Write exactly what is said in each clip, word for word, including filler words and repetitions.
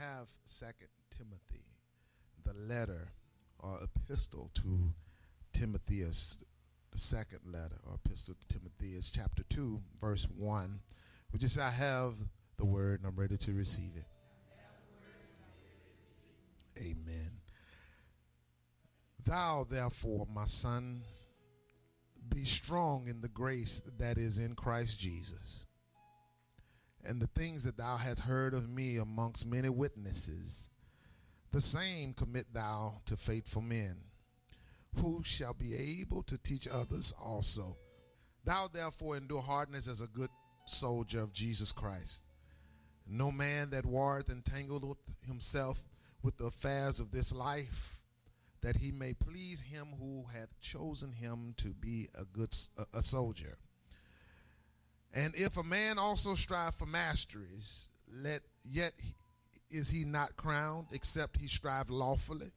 have Second Timothy, the letter or epistle to Timotheus, the second letter or epistle to Timotheus, chapter two, verse one, which is, I have the word and I'm ready to receive it. Amen. Thou therefore, my son, be strong in the grace that is in Christ Jesus. And the things that thou hast heard of me amongst many witnesses, the same commit thou to faithful men, who shall be able to teach others also. Thou therefore endure hardness as a good soldier of Jesus Christ. No man that warreth entangled himself with the affairs of this life, that he may please him who hath chosen him to be a good a, a soldier. And if a man also strive for masteries, let yet he, is he not crowned, except he strive lawfully?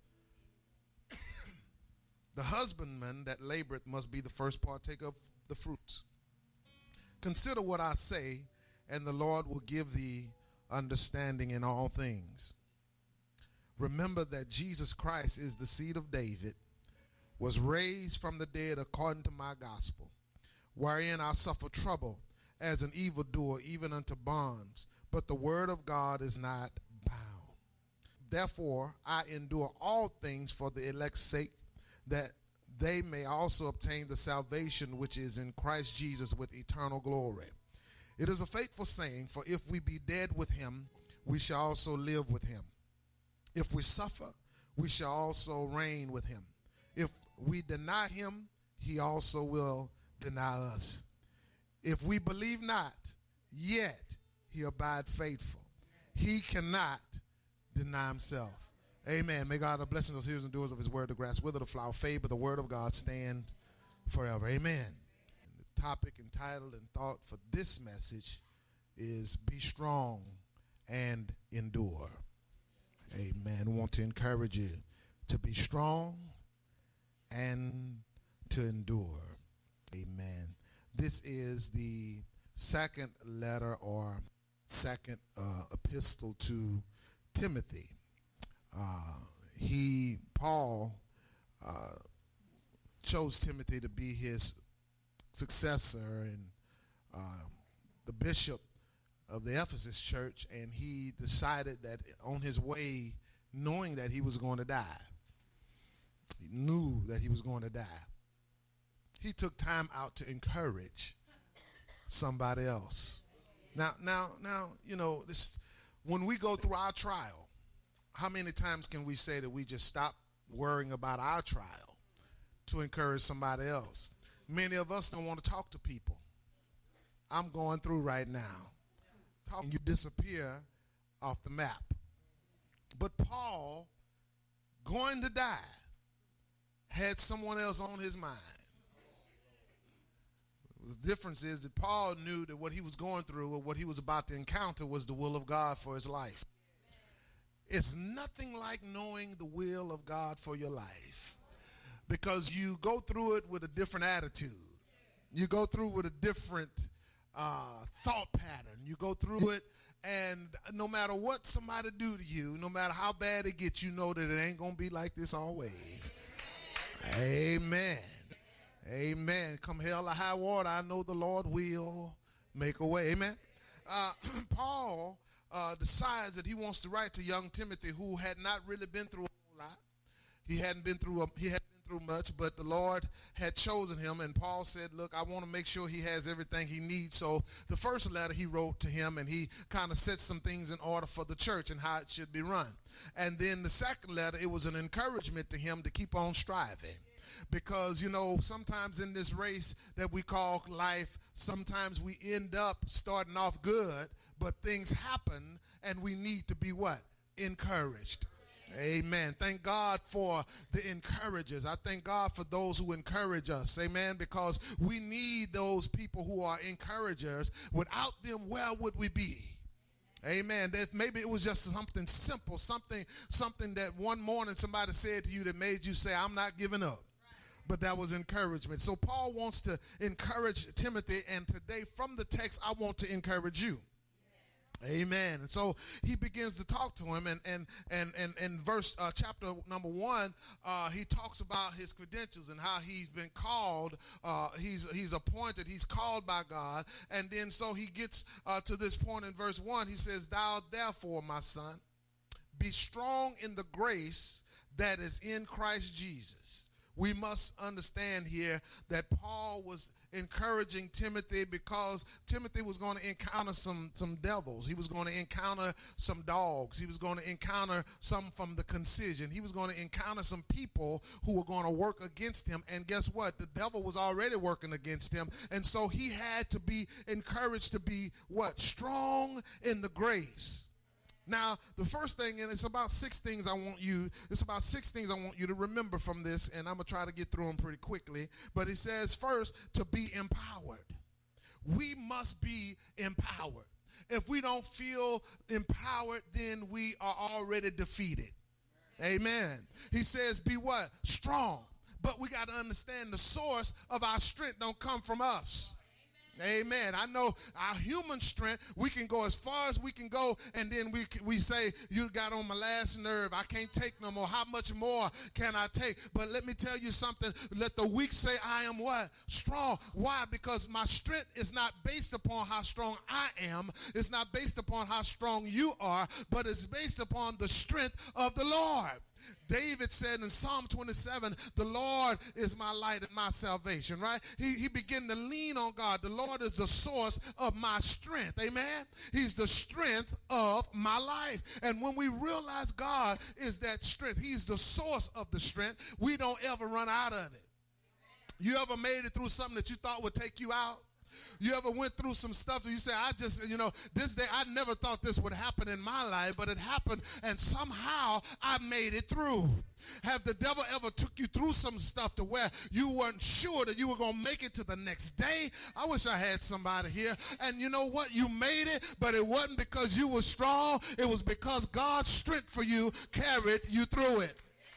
The husbandman that laboreth must be the first partaker of the fruits. Consider what I say, and the Lord will give thee understanding in all things. Remember that Jesus Christ is the seed of David, was raised from the dead according to my gospel, wherein I suffer trouble as an evildoer, even unto bonds, but the word of God is not bound. Therefore I endure all things for the elect's sake, that they may also obtain the salvation which is in Christ Jesus with eternal glory. It is a faithful saying, for if we be dead with him, we shall also live with him. If we suffer, we shall also reign with him. If we deny him, he also will deny us. If we believe not, yet he abide faithful. He cannot deny himself. Amen. May God have blessing those hearers and doers of his word. The grass wither, the flower fade, but the word of God stand forever. Amen. And the topic and title and thought for this message is be strong and endure. Amen. I want to encourage you to be strong and to endure. Amen. This is the second letter or second uh, epistle to Timothy. Uh, he, Paul, uh, chose Timothy to be his successor and uh, the bishop of the Ephesus church, and he decided that on his way, knowing that he was going to die, he knew that he was going to die, he took time out to encourage somebody else. Now, now, now, you know, this, when we go through our trial, how many times can we say that we just stop worrying about our trial to encourage somebody else? Many of us don't want to talk to people. I'm going through right now. And you disappear off the map. But Paul, going to die, had someone else on his mind. The difference is that Paul knew that what he was going through or what he was about to encounter was the will of God for his life. It's nothing like knowing the will of God for your life, because you go through it with a different attitude. You go through with a different uh, thought pattern. You go through it, and no matter what somebody do to you, no matter how bad it gets, you know that it ain't going to be like this always. Amen. Amen. Come hell or high water, I know the Lord will make a way. Amen. Uh, Paul uh, decides that he wants to write to young Timothy, who had not really been through a whole lot. He hadn't been through a, he hadn't been through much, but the Lord had chosen him. And Paul said, look, I want to make sure he has everything he needs. So the first letter he wrote to him, and he kind of set some things in order for the church and how it should be run. And then the second letter, it was an encouragement to him to keep on striving. Because, you know, sometimes in this race that we call life, sometimes we end up starting off good, but things happen and we need to be what? Encouraged. Amen. Thank God for the encouragers. I thank God for those who encourage us. Amen. Because we need those people who are encouragers. Without them, where would we be? Amen. That maybe it was just something simple, something, something that one morning somebody said to you that made you say, I'm not giving up. But that was encouragement. So Paul wants to encourage Timothy, and today from the text, I want to encourage you. Amen. And so he begins to talk to him, and and and and in verse uh, chapter number one, uh, he talks about his credentials and how he's been called. Uh, he's he's appointed. He's called by God, and then so he gets uh, to this point in verse one. He says, "Thou therefore, my son, be strong in the grace that is in Christ Jesus." We must understand here that Paul was encouraging Timothy because Timothy was going to encounter some, some devils. He was going to encounter some dogs. He was going to encounter some from the concision. He was going to encounter some people who were going to work against him. And guess what? The devil was already working against him. And so he had to be encouraged to be what? Strong in the grace. Now, the first thing, and it's about six things I want you, it's about six things I want you to remember from this, and I'm going to try to get through them pretty quickly. But it says, first, to be empowered. We must be empowered. If we don't feel empowered, then we are already defeated. Amen. He says, be what? Strong. But we got to understand the source of our strength don't come from us. Amen. I know our human strength, we can go as far as we can go, and then we we say, you got on my last nerve. I can't take no more. How much more can I take? But let me tell you something. Let the weak say, I am what? Strong. Why? Because my strength is not based upon how strong I am. It's not based upon how strong you are, but it's based upon the strength of the Lord. David said in Psalm twenty-seven, the Lord is my light and my salvation, right? He, he began to lean on God. The Lord is the source of my strength, amen? He's the strength of my life. And when we realize God is that strength, he's the source of the strength, we don't ever run out of it. You ever made it through something that you thought would take you out? You ever went through some stuff that you say, I just, you know, this day, I never thought this would happen in my life, but it happened, and somehow I made it through. Have the devil ever took you through some stuff to where you weren't sure that you were going to make it to the next day? I wish I had somebody here. And you know what? You made it, but it wasn't because you were strong. It was because God's strength for you carried you through it.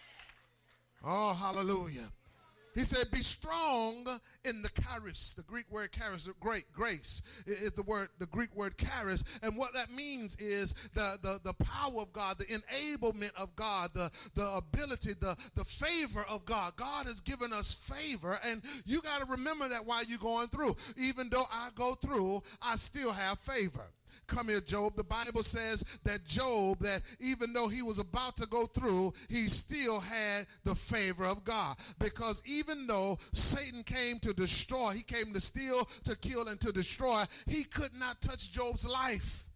Oh, hallelujah. He said, be strong in the charis. The Greek word charis, great grace, is the word, the Greek word charis. And what that means is the, the, the power of God, the enablement of God, the, the ability, the, the favor of God. God has given us favor, and you got to remember that while you're going through. Even though I go through, I still have favor. Come here, Job. The Bible says that Job, that even though he was about to go through, he still had the favor of God. Because even though Satan came to destroy, he came to steal, to kill, and to destroy, he could not touch Job's life.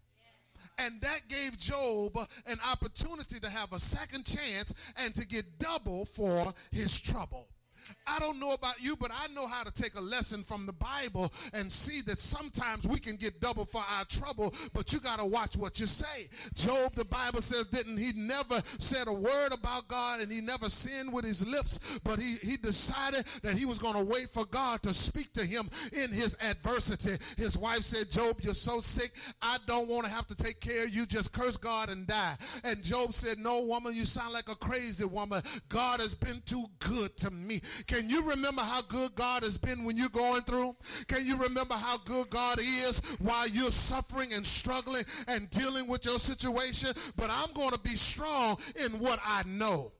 And that gave Job an opportunity to have a second chance and to get double for his trouble. I don't know about you, but I know how to take a lesson from the Bible and see that sometimes we can get double for our trouble, but you got to watch what you say. Job, the Bible says, didn't he never said a word about God, and he never sinned with his lips, but he, he decided that he was going to wait for God to speak to him in his adversity. His wife said, Job, you're so sick, I don't want to have to take care of you. Just curse God and die. And Job said, no, woman, you sound like a crazy woman. God has been too good to me. Can you remember how good God has been when you're going through? Can you remember how good God is while you're suffering and struggling and dealing with your situation? But I'm going to be strong in what I know.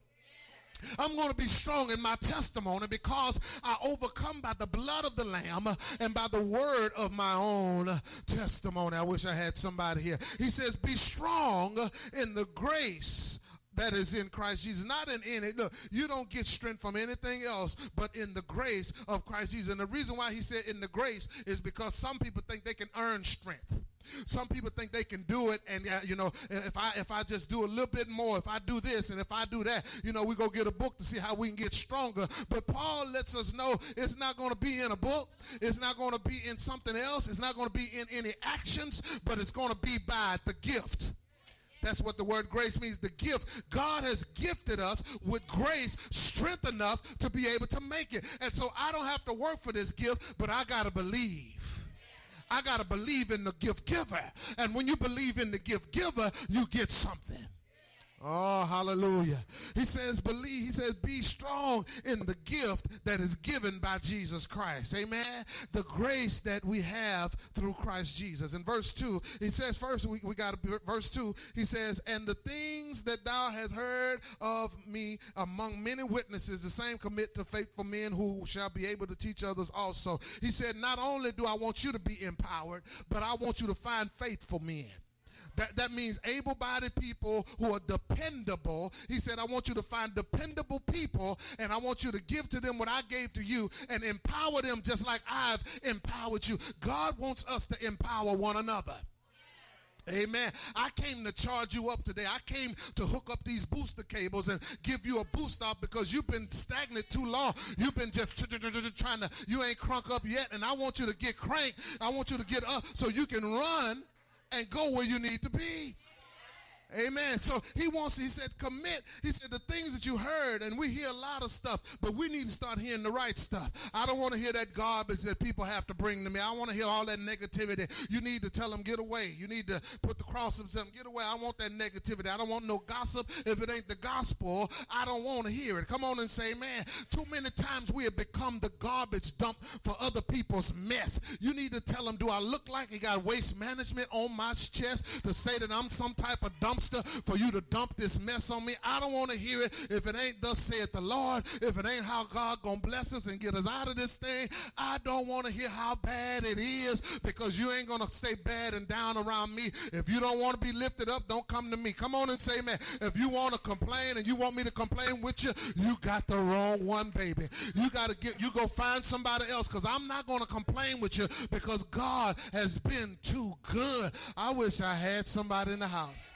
I'm going to be strong in my testimony because I overcome by the blood of the Lamb and by the word of my own testimony. I wish I had somebody here. He says, be strong in the grace that is in Christ Jesus. Not in any, look, you don't get strength from anything else but in the grace of Christ Jesus. And the reason why he said in the grace is because some people think they can earn strength. Some people think they can do it, and uh, you know, if I if I just do a little bit more, if I do this and if I do that, you know, we go get a book to see how we can get stronger. But Paul lets us know it's not going to be in a book. It's not going to be in something else. It's not going to be in any actions, but it's going to be by the gift. That's what the word grace means, the gift. God has gifted us with grace, strength enough to be able to make it. And so I don't have to work for this gift, but I got to believe. I got to believe in the gift giver. And when you believe in the gift giver, you get something. Oh, hallelujah. He says, believe. He says, be strong in the gift that is given by Jesus Christ. Amen. The grace that we have through Christ Jesus. In verse two, he says, first, we, we got verse two, he says, and the things that thou hast heard of me among many witnesses, the same commit to faithful men who shall be able to teach others also. He said, not only do I want you to be empowered, but I want you to find faithful men. That, that means able-bodied people who are dependable. He said, I want you to find dependable people, and I want you to give to them what I gave to you and empower them just like I've empowered you. God wants us to empower one another. Amen. I came to charge you up today. I came to hook up these booster cables and give you a boost up because you've been stagnant too long. You've been just trying to, you ain't crunk up yet, and I want you to get cranked. I want you to get up so you can run and go where you need to be. Amen. So he wants, he said, commit. He said, the things that you heard, and we hear a lot of stuff, but we need to start hearing the right stuff. I don't want to hear that garbage that people have to bring to me. I want to hear all that negativity. You need to tell them, get away. You need to put the cross up, get away. I want that negativity. I don't want no gossip. If it ain't the gospel, I don't want to hear it. Come on and say, man, too many times we have become the garbage dump for other people's mess. You need to tell them, do I look like you got waste management on my chest to say that I'm some type of dump for you to dump this mess on me? I don't want to hear it. If it ain't thus saith the Lord, if it ain't how God gonna bless us and get us out of this thing, I don't want to hear how bad it is, because you ain't gonna stay bad and down around me. If you don't want to be lifted up, don't come to me. Come on and say, man, if you want to complain and you want me to complain with you, you got the wrong one, baby. You got to get, you go find somebody else, because I'm not going to complain with you, because God has been too good. I wish I had somebody in the house.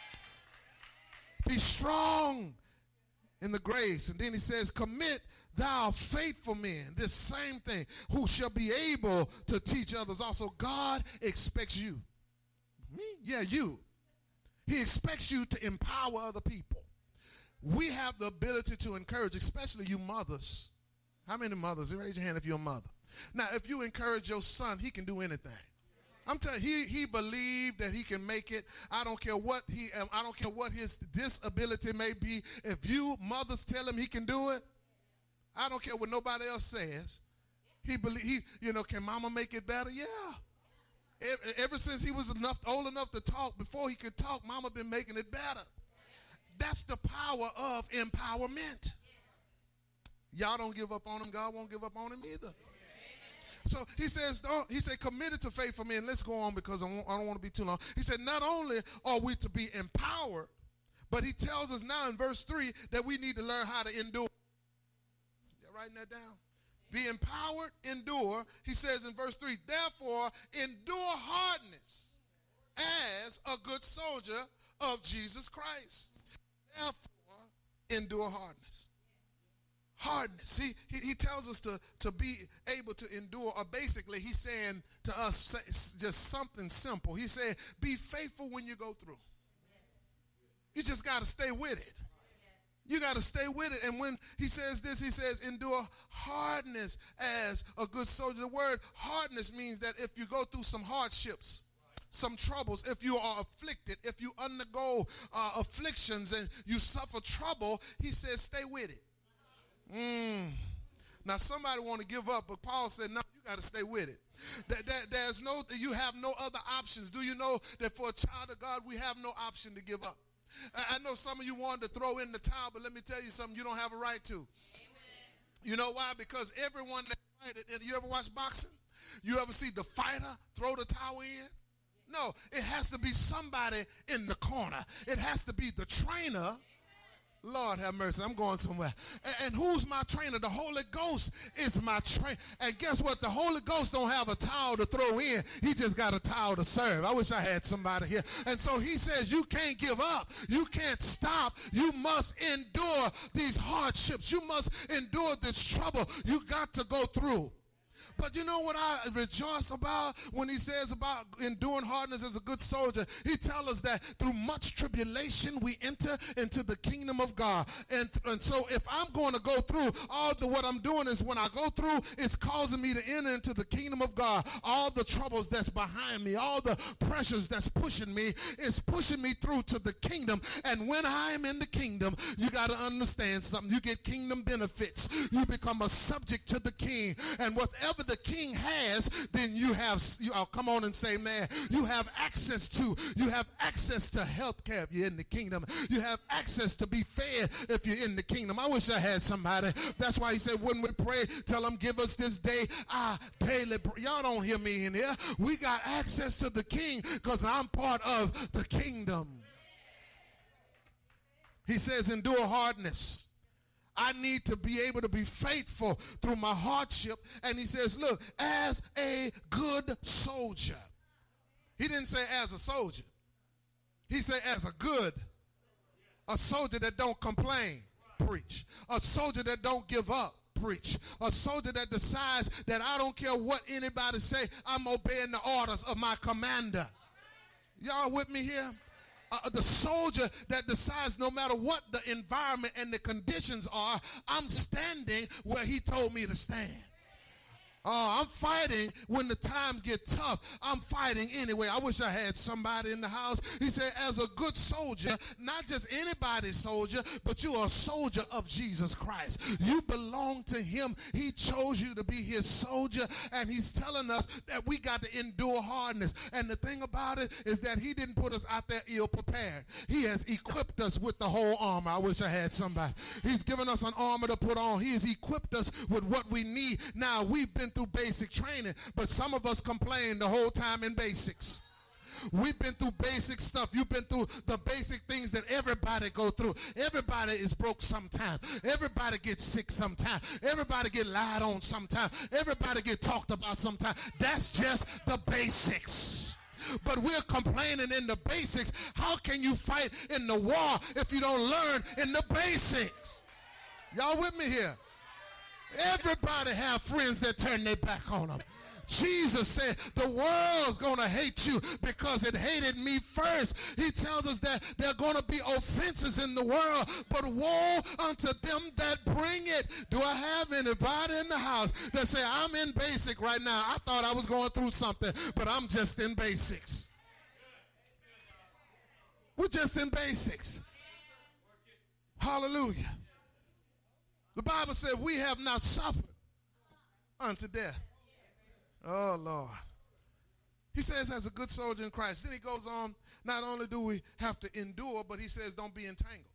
Be strong in the grace. And then he says, commit thou faithful men, this same thing, who shall be able to teach others also. God expects you. Me? Yeah, you. He expects you to empower other people. We have the ability to encourage, especially you mothers. How many mothers? Raise your hand if you're a mother. Now, if you encourage your son, he can do anything. I'm telling you, he, he believed that he can make it. I don't care what he, I don't care what his disability may be. If you mothers tell him he can do it, I don't care what nobody else says. He believe, he, you know, can mama make it better? Yeah. Ever, ever since he was enough, old enough to talk, before he could talk, mama been making it better. That's the power of empowerment. Y'all don't give up on him. God won't give up on him either. So he says, don't, he said, committed to faithful men. Let's go on, because I, won't, I don't want to be too long. He said, not only are we to be empowered, but he tells us now in verse three that we need to learn how to endure. You writing that down? Be empowered, endure. He says in verse three, therefore endure hardness as a good soldier of Jesus Christ. Therefore endure hardness. Hardness. He, he, he tells us to, to be able to endure, or basically he's saying to us say, just something simple. He said, be faithful when you go through. You just got to stay with it. You got to stay with it. And when he says this, he says, endure hardness as a good soldier. The word hardness means that if you go through some hardships, some troubles, if you are afflicted, if you undergo uh, afflictions and you suffer trouble, he says, stay with it. Mm. Now somebody want to give up, but Paul said, no, you got to stay with it. That, that, there's no, you have no other options. Do you know that for a child of God, we have no option to give up? I, I know some of you wanted to throw in the towel, but let me tell you something, you don't have a right to. Amen. You know why? Because everyone that fighted, you ever watch boxing? You ever see the fighter throw the towel in? No, it has to be somebody in the corner. It has to be the trainer. Lord have mercy, I'm going somewhere. And, and who's my trainer? The Holy Ghost is my trainer. And guess what? The Holy Ghost don't have a towel to throw in. He just got a towel to serve. I wish I had somebody here. And so he says, you can't give up. You can't stop. You must endure these hardships. You must endure this trouble. You got to go through. But you know what I rejoice about when he says about enduring hardness as a good soldier? He tells us that through much tribulation we enter into the kingdom of God. And, and so if I'm going to go through, all the what I'm doing is when I go through, it's causing me to enter into the kingdom of God. All the troubles that's behind me, all the pressures that's pushing me, is pushing me through to the kingdom. And when I am in the kingdom, you got to understand something. You get kingdom benefits. You become a subject to the king. And whatever the king has, then you have, you, oh, come on and say, man, you have access to. You have access to health care if you're in the kingdom. You have access to be fed if you're in the kingdom. I wish I had somebody. That's why he said, when we pray, tell them, give us this day our daily bread. Y'all don't hear me in here. We got access to the king because I'm part of the kingdom. He says, endure hardness. I need to be able to be faithful through my hardship. And he says, look, as a good soldier. He didn't say as a soldier. He said as a good. A soldier that don't complain, preach. A soldier that don't give up, preach. A soldier that decides that I don't care what anybody say, I'm obeying the orders of my commander. Y'all with me here? Uh, the soldier that decides no matter what the environment and the conditions are, I'm standing where he told me to stand. Oh, I'm fighting when the times get tough. I'm fighting anyway. I wish I had somebody in the house. He said, as a good soldier, not just anybody's soldier, but you are a soldier of Jesus Christ. You belong to him. He chose you to be his soldier, and he's telling us that we got to endure hardness. And the thing about it is that he didn't put us out there ill prepared. He has equipped us with the whole armor. I wish I had somebody. He's given us an armor to put on. He has equipped us with what we need. Now, we've been through basic training, but some of us complain the whole time in basics. We've been through basic stuff. You've been through the basic things that everybody go through. Everybody is broke sometime. Everybody gets sick sometime. Everybody get lied on sometime. Everybody get talked about sometime. That's just the basics. But we're complaining in the basics. How can you fight in the war if you don't learn in the basics? Y'all with me here? Everybody have friends that turn their back on them. Jesus said the world's going to hate you because it hated me first. He tells us that there are going to be offenses in the world, but woe unto them that bring it. Do I have anybody in the house that say, I'm in basic right now? I thought I was going through something, but I'm just in basics. We're just in basics. Hallelujah. The Bible said we have not suffered unto death. Oh, Lord. He says as a good soldier in Christ. Then he goes on, not only do we have to endure, but he says don't be entangled.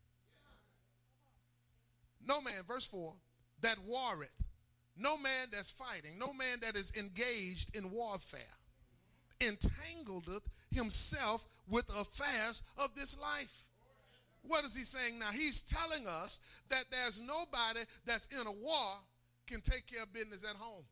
No man, verse four, that warreth, no man that's fighting, no man that is engaged in warfare, entangledeth himself with affairs of this life. What is he saying now? He's telling us that there's nobody that's in a war can take care of business at home.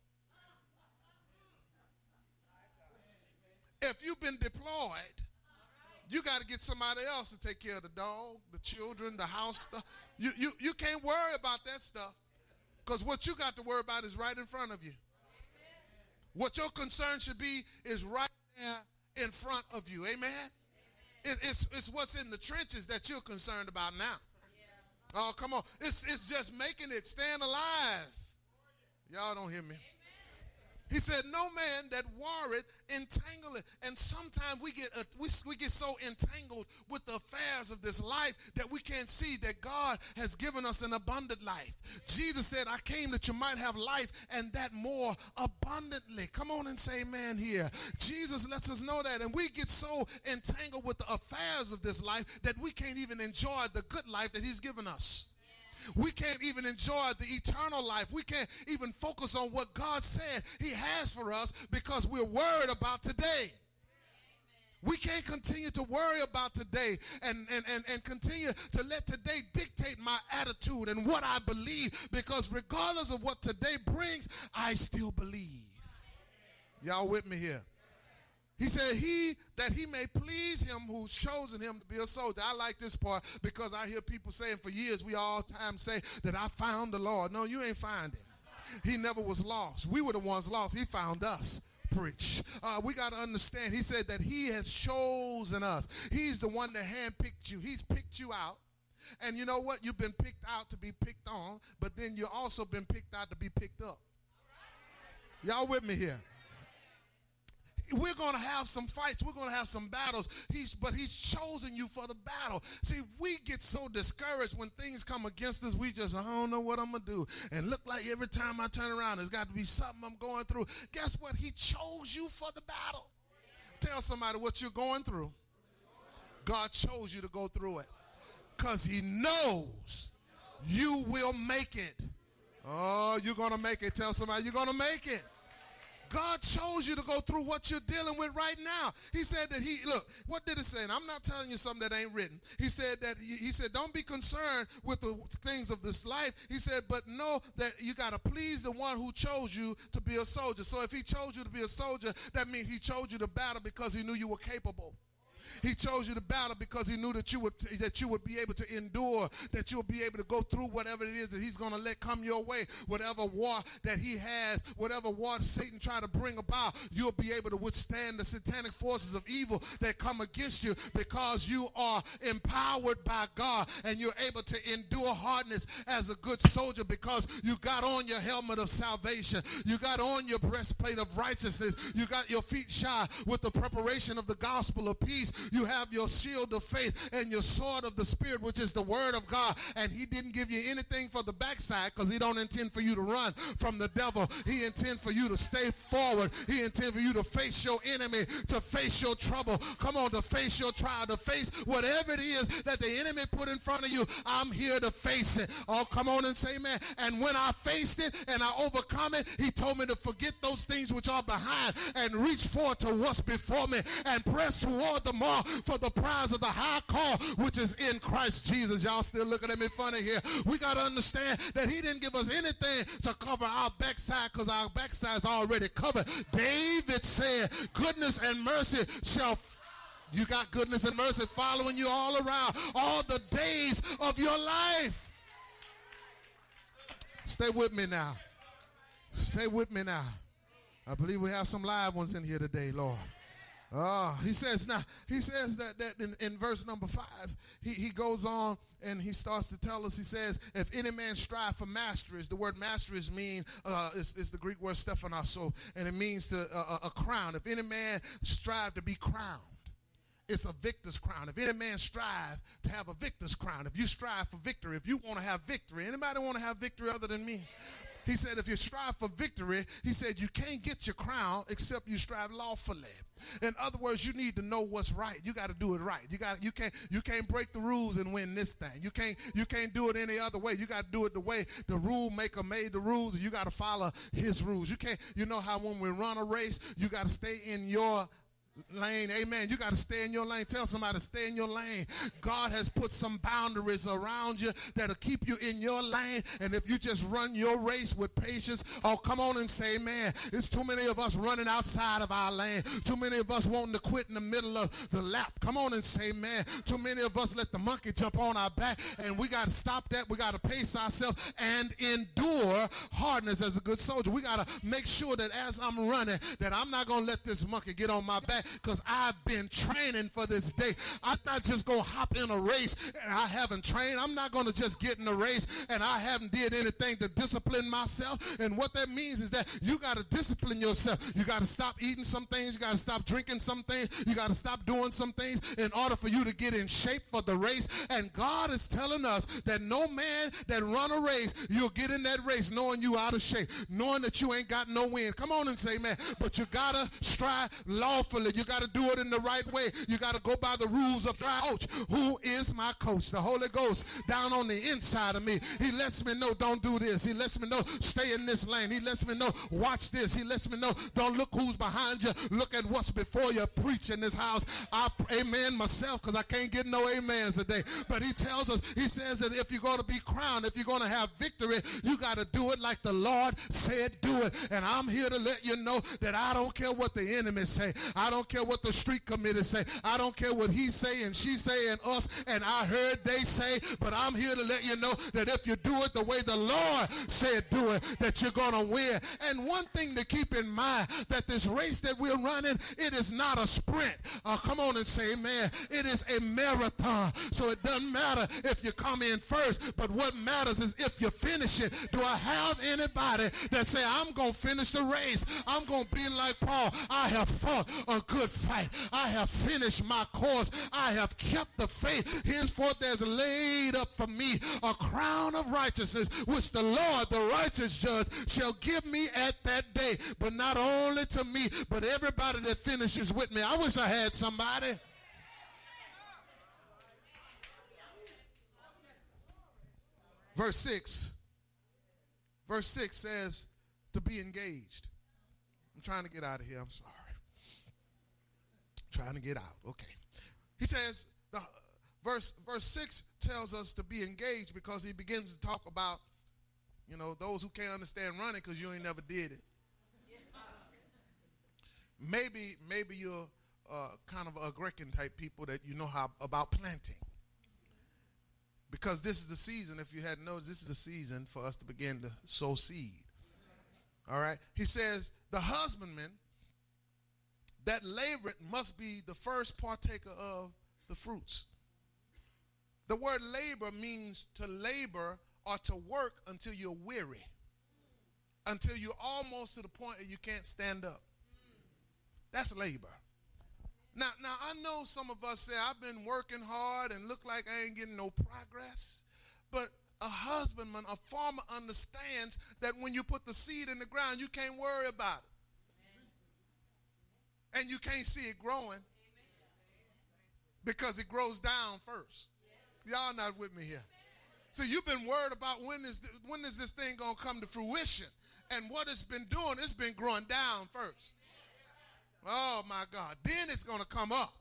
If you've been deployed, you got to get somebody else to take care of the dog, the children, the house stuff. You, you, you can't worry about that stuff because what you got to worry about is right in front of you. What your concern should be is right there in front of you. Amen? It, it's, it's what's in the trenches that you're concerned about now. Oh, come on. It's, it's just making it, staying alive. Y'all don't hear me. He said, no man that warreth entangleth. And sometimes we get, uh, we, we get so entangled with the affairs of this life that we can't see that God has given us an abundant life. Jesus said, I came that you might have life and that more abundantly. Come on and say amen here. Jesus lets us know that. And we get so entangled with the affairs of this life that we can't even enjoy the good life that he's given us. We can't even enjoy the eternal life. We can't even focus on what God said he has for us because we're worried about today. Amen. We can't continue to worry about today and, and, and, and continue to let today dictate my attitude and what I believe, because regardless of what today brings, I still believe. Y'all with me here? He said, he, that he may please him who's chosen him to be a soldier. I like this part because I hear people saying for years, we all time say that I found the Lord. No, you ain't find him. He never was lost. We were the ones lost. He found us. Preach. Uh, we got to understand. He said that he has chosen us. He's the one that handpicked you. He's picked you out. And you know what? You've been picked out to be picked on, but then you've also been picked out to be picked up. Y'all with me here? We're going to have some fights. We're going to have some battles. He's, but he's chosen you for the battle. See, we get so discouraged when things come against us. We just, I don't know what I'm going to do. And look like every time I turn around, there's got to be something I'm going through. Guess what? He chose you for the battle. Tell somebody what you're going through. God chose you to go through it because he knows you will make it. Oh, you're going to make it. Tell somebody you're going to make it. God chose you to go through what you're dealing with right now. He said that he, look, what did it say? And I'm not telling you something that ain't written. He said that, he said, don't be concerned with the things of this life. He said, but know that you got to please the one who chose you to be a soldier. So if he chose you to be a soldier, that means he chose you to battle because he knew you were capable. He chose you to battle because he knew that you would that you would be able to endure, that you'll be able to go through whatever it is that he's going to let come your way, whatever war that he has, whatever war Satan try to bring about, you'll be able to withstand the satanic forces of evil that come against you because you are empowered by God and you're able to endure hardness as a good soldier because you got on your helmet of salvation, you got on your breastplate of righteousness, you got your feet shod with the preparation of the gospel of peace, you have your shield of faith and your sword of the Spirit, which is the word of God. And he didn't give you anything for the backside because he don't intend for you to run from the devil. He intends for you to stay forward. He intends for you to face your enemy, to face your trouble. Come on, to face your trial, to face whatever it is that the enemy put in front of you. I'm here to face it. Oh, come on and say amen. And when I faced it and I overcome it, he told me to forget those things which are behind and reach forward to what's before me and press toward the mark for the prize of the high call which is in Christ Jesus. Y'all still looking at me funny here. We got to understand that he didn't give us anything to cover our backside because our backside is already covered. David said, goodness and mercy shall you got goodness and mercy following you all around all the days of your life. Stay with me now. Stay with me now. I believe we have some live ones in here today, Lord. Oh, he says now, he says that, that in, in verse number five, he, he goes on and he starts to tell us, he says, if any man strive for masteries, the word masteries mean, uh, is, is the Greek word stephanoso, and it means to, uh, a crown. If any man strive to be crowned, it's a victor's crown. If any man strive to have a victor's crown, if you strive for victory, if you want to have victory, anybody want to have victory other than me? He said, if you strive for victory, he said, you can't get your crown except you strive lawfully. In other words, you need to know what's right. You got to do it right. You got you can't you can't break the rules and win this thing. You can't you can't do it any other way. You got to do it the way the rule maker made the rules, and you got to follow his rules. You can't. You know how when we run a race, you got to stay in your lane. Amen. You got to stay in your lane. Tell somebody to stay in your lane. God has put some boundaries around you that'll keep you in your lane. And if you just run your race with patience, oh, come on and say, man, it's too many of us running outside of our lane. Too many of us wanting to quit in the middle of the lap. Come on and say, man, too many of us let the monkey jump on our back, and we got to stop that. We got to pace ourselves and endure hardness as a good soldier. We got to make sure that as I'm running, that I'm not going to let this monkey get on my back, because I've been training for this day. I'm not just going to hop in a race and I haven't trained. I'm not going to just get in a race and I haven't did anything to discipline myself. And what that means is that you got to discipline yourself. You got to stop eating some things. You got to stop drinking some things. You got to stop doing some things in order for you to get in shape for the race. And God is telling us that no man that run a race, you'll get in that race knowing you out of shape, knowing that you ain't got no wind. Come on and say, man, but you got to strive lawfully. You got to do it in the right way. You got to go by the rules of God. Coach, who is my coach? The Holy Ghost down on the inside of me. He lets me know don't do this. He lets me know stay in this lane. He lets me know watch this. He lets me know don't look who's behind you. Look at what's before you. Preach in this house. I amen myself because I can't get no amens today. But he tells us, he says that if you're going to be crowned, if you're going to have victory, you got to do it like the Lord said do it. And I'm here to let you know that I don't care what the enemy say. I don't don't care what the street committee say. I don't care what he say and she say and us and I heard they say, but I'm here to let you know that if you do it the way the Lord said do it, that you're going to win. And one thing to keep in mind, that this race that we're running, it is not a sprint. Uh, come on and say amen. It is a marathon. So it doesn't matter if you come in first, but what matters is if you finish it. Do I have anybody that say, I'm going to finish the race? I'm going to be like Paul. I have fought a good fight. I have finished my course. I have kept the faith. Henceforth there's laid up for me a crown of righteousness, which the Lord, the righteous judge, shall give me at that day. But not only to me, but everybody that finishes with me. I wish I had somebody. Verse six. Verse six says to be engaged. I'm trying to get out of here. I'm sorry. I'm trying to get out. Okay. He says, the verse, verse six tells us to be engaged because he begins to talk about, you know, those who can't understand running because you ain't never did it. Maybe, maybe you're uh, kind of a Grecan type people that you know how about planting. Because this is the season, if you hadn't noticed, this is the season for us to begin to sow seed. All right? He says, the husbandman that laboreth must be the first partaker of the fruits. The word labor means to labor or to work until you're weary, until you're almost to the point that you can't stand up. That's labor. Now, now I know some of us say, I've been working hard and look like I ain't getting no progress. But a husbandman, a farmer understands that when you put the seed in the ground, you can't worry about it. Amen. And you can't see it growing. Amen. Because it grows down first. Y'all not with me here. So you've been worried about when is, th- when is this thing going to come to fruition. And what it's been doing, it's been growing down first. Oh, my God. Then it's going to come up.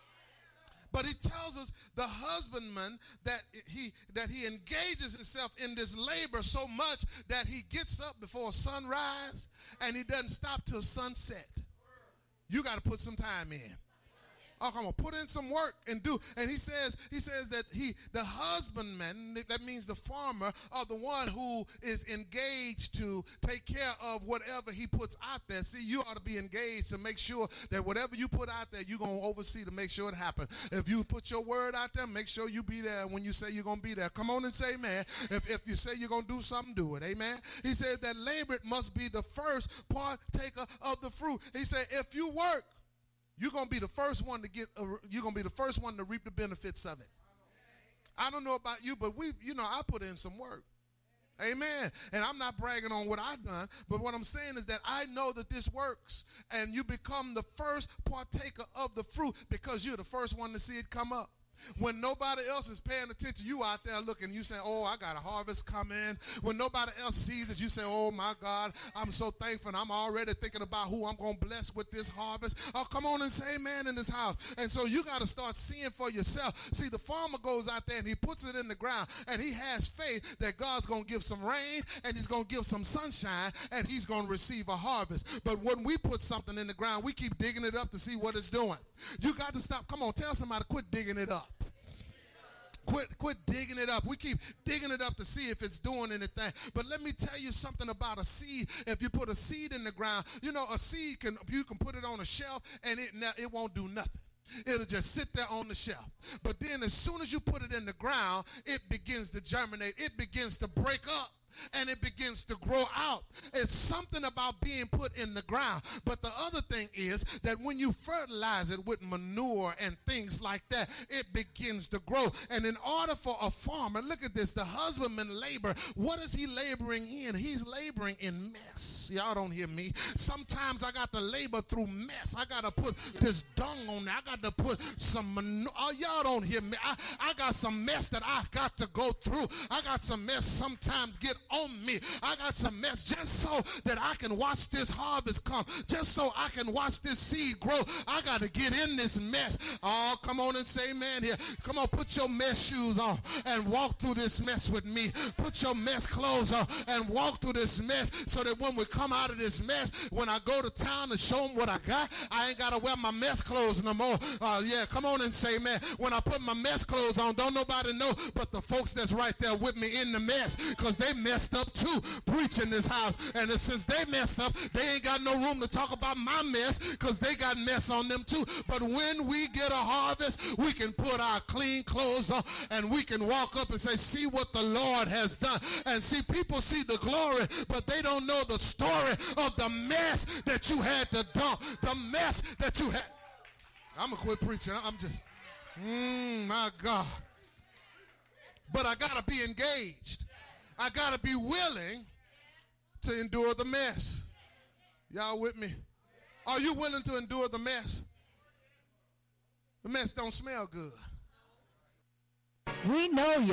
But he tells us the husbandman that he that he engages himself in this labor so much that he gets up before sunrise and he doesn't stop till sunset. You got to put some time in. Oh, come on, put in some work and do. And he says, he says that he, the husbandman, that means the farmer, are the one who is engaged to take care of whatever he puts out there. See, you ought to be engaged to make sure that whatever you put out there, you're going to oversee to make sure it happens. If you put your word out there, make sure you be there when you say you're going to be there. Come on and say amen. If, if you say you're going to do something, do it. Amen. He said that labor must be the first partaker of the fruit. He said, if you work, you're going to be the first one to get, a, you're going to be the first one to reap the benefits of it. I don't know about you, but we, you know, I put in some work. Amen. And I'm not bragging on what I've done, but what I'm saying is that I know that this works, and you become the first partaker of the fruit because you're the first one to see it come up. When nobody else is paying attention, you out there looking, you say, oh, I got a harvest coming. When nobody else sees it, you say, oh, my God, I'm so thankful. And I'm already thinking about who I'm going to bless with this harvest. Oh, come on and say amen in this house. And so you got to start seeing for yourself. See, the farmer goes out there and he puts it in the ground, and he has faith that God's going to give some rain and he's going to give some sunshine and he's going to receive a harvest. But when we put something in the ground, we keep digging it up to see what it's doing. You got to stop. Come on, tell somebody, quit digging it up. Quit, quit digging it up. We keep digging it up to see if it's doing anything. But let me tell you something about a seed. If you put a seed in the ground, you know, a seed, can you can put it on a shelf and it, it won't do nothing. It'll just sit there on the shelf. But then as soon as you put it in the ground, it begins to germinate. It begins to break up. And it begins to grow out. It's something about being put in the ground. But the other thing is that when you fertilize it with manure and things like that, it begins to grow. And in order for a farmer, look at this, the husbandman labor. What is he laboring in? He's laboring in mess. Y'all don't hear me. Sometimes I got to labor through mess. I got to put this dung on there. I got to put some manure. Oh, y'all don't hear me. I, I got some mess that I got to go through. I got some mess sometimes get on me. I got some mess just so that I can watch this harvest come, just so I can watch this seed grow. I got to get in this mess. Oh, come on and say amen here. Come on, put your mess shoes on and walk through this mess with me. Put your mess clothes on and walk through this mess so that when we come out of this mess, when I go to town and show them what I got, I ain't got to wear my mess clothes no more. Uh, yeah, come on and say amen. When I put my mess clothes on, don't nobody know but the folks that's right there with me in the mess, because they messed up too preaching this house. And since they messed up, they ain't got no room to talk about my mess because they got mess on them too. But when we get a harvest, we can put our clean clothes on and we can walk up and say, see what the Lord has done. And see, people see the glory, but they don't know the story of the mess that you had to dump, the mess that you had. I'm going to quit preaching. I'm just, mm, my God. But I got to be engaged. I got to be willing to endure the mess. Y'all with me? Are you willing to endure the mess? The mess don't smell good. We know you.